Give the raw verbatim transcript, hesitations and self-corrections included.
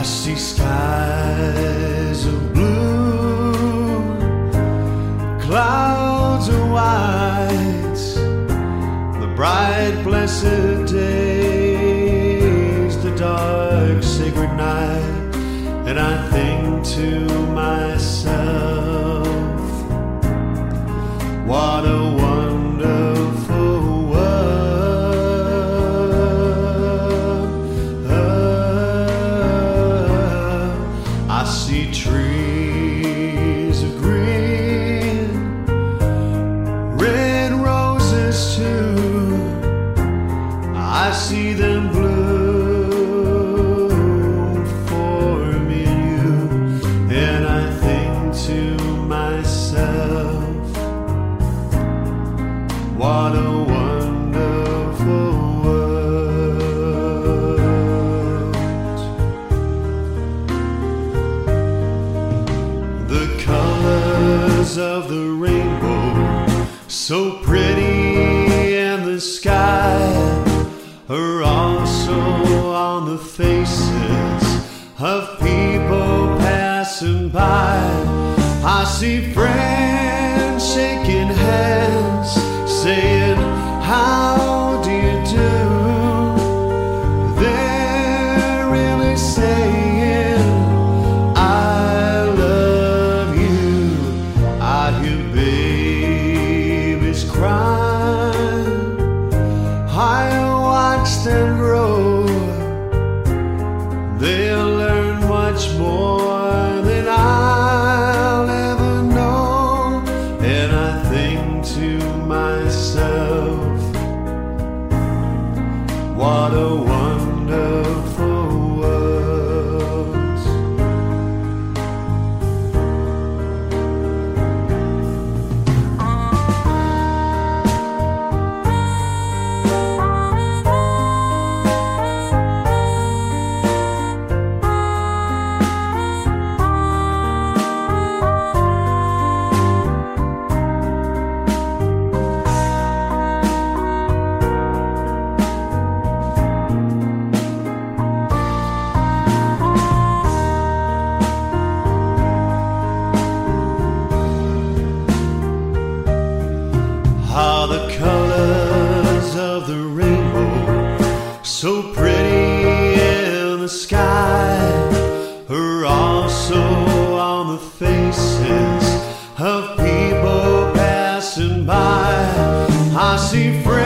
see skies of blue, clouds of white, the bright blessed days, the dark sacred night, and I think to myself, what a wonderful world. uh, I see trees of green, red roses too, I see them bloom for me and you, and I think to myself, what a wonderful world. The colors of the rainbow, so pretty in the sky, are also on the faces of people passing by. I see friends shaking hands, saying, how do you do? They're really saying, I love you. I hear babies crying, I watch them grow. They'll learn much more than I'll ever know, and I think to myself, what a wonderful world. How the colors of the rainbow, so pretty in the sky, are also on the faces of people passing by. I see friends